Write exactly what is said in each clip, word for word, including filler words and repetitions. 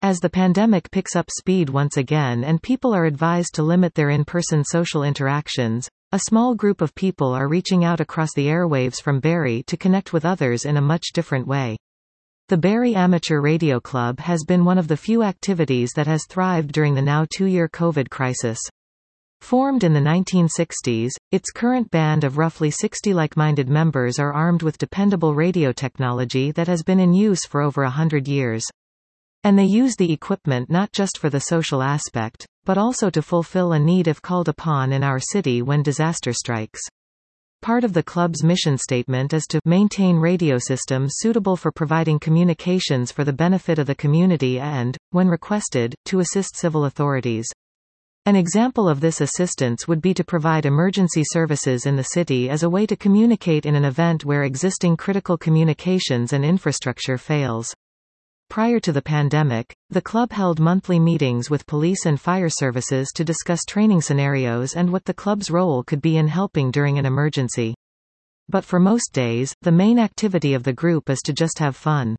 As the pandemic picks up speed once again and people are advised to limit their in-person social interactions, a small group of people are reaching out across the airwaves from Barrie to connect with others in a much different way. The Barrie Amateur Radio Club has been one of the few activities that has thrived during the now two-year COVID crisis. Formed in the nineteen sixties, its current band of roughly sixty like-minded members are armed with dependable radio technology that has been in use for over a hundred years. And they use the equipment not just for the social aspect, but also to fulfill a need if called upon in our city when disaster strikes. Part of the club's mission statement is to maintain radio systems suitable for providing communications for the benefit of the community and, when requested, to assist civil authorities. An example of this assistance would be to provide emergency services in the city as a way to communicate in an event where existing critical communications and infrastructure fails. Prior to the pandemic, the club held monthly meetings with police and fire services to discuss training scenarios and what the club's role could be in helping during an emergency. But for most days, the main activity of the group is to just have fun.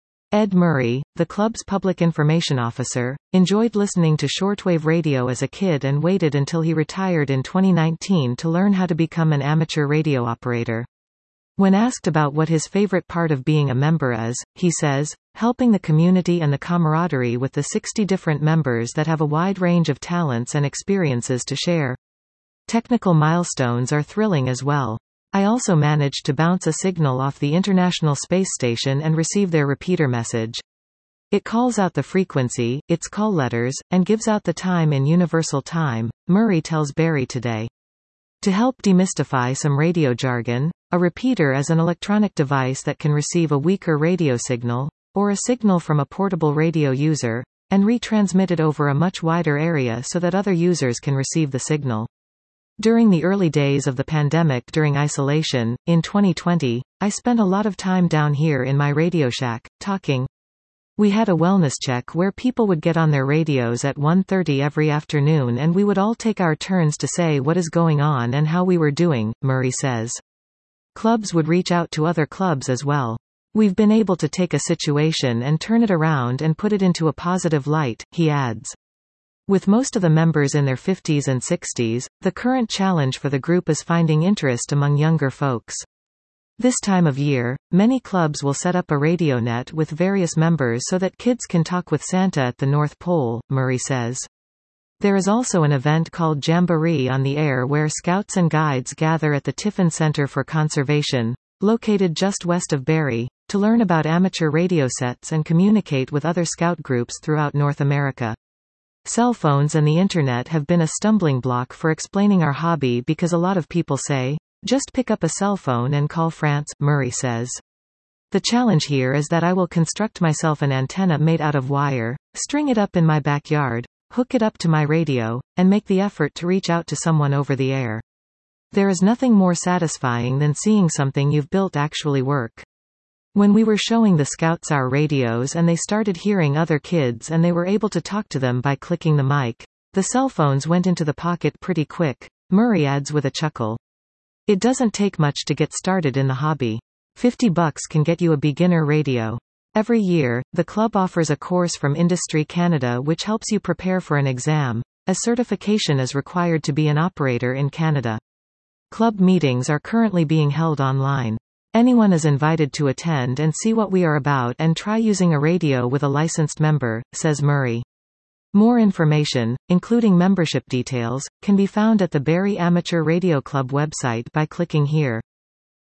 Ed Murray, the club's public information officer, enjoyed listening to shortwave radio as a kid and waited until he retired in twenty nineteen to learn how to become an amateur radio operator. When asked about what his favorite part of being a member is, he says, helping the community and the camaraderie with the sixty different members that have a wide range of talents and experiences to share. Technical milestones are thrilling as well. I also managed to bounce a signal off the International Space Station and receive their repeater message. It calls out the frequency, its call letters, and gives out the time in universal time, Murray tells Barrie Today. To help demystify some radio jargon, a repeater is an electronic device that can receive a weaker radio signal, or a signal from a portable radio user, and retransmit it over a much wider area so that other users can receive the signal. During the early days of the pandemic during isolation, in twenty twenty, I spent a lot of time down here in my Radio Shack, talking. We had a wellness check where people would get on their radios at one thirty every afternoon and we would all take our turns to say what is going on and how we were doing, Murray says. Clubs would reach out to other clubs as well. We've been able to take a situation and turn it around and put it into a positive light, he adds. With most of the members in their fifties and sixties, the current challenge for the group is finding interest among younger folks. This time of year, many clubs will set up a radio net with various members so that kids can talk with Santa at the North Pole, Murray says. There is also an event called Jamboree on the air where scouts and guides gather at the Tiffin Center for Conservation, located just west of Barrie, to learn about amateur radio sets and communicate with other scout groups throughout North America. Cell phones and the internet have been a stumbling block for explaining our hobby because a lot of people say, just pick up a cell phone and call France, Murray says. The challenge here is that I will construct myself an antenna made out of wire, string it up in my backyard, hook it up to my radio, and make the effort to reach out to someone over the air. There is nothing more satisfying than seeing something you've built actually work. When we were showing the scouts our radios and they started hearing other kids and they were able to talk to them by clicking the mic, the cell phones went into the pocket pretty quick, Murray adds with a chuckle. It doesn't take much to get started in the hobby. fifty bucks can get you a beginner radio. Every year, the club offers a course from Industry Canada which helps you prepare for an exam, as certification is required to be an operator in Canada. Club meetings are currently being held online. Anyone is invited to attend and see what we are about and try using a radio with a licensed member, says Murray. More information, including membership details, can be found at the Barrie Amateur Radio Club website by clicking here.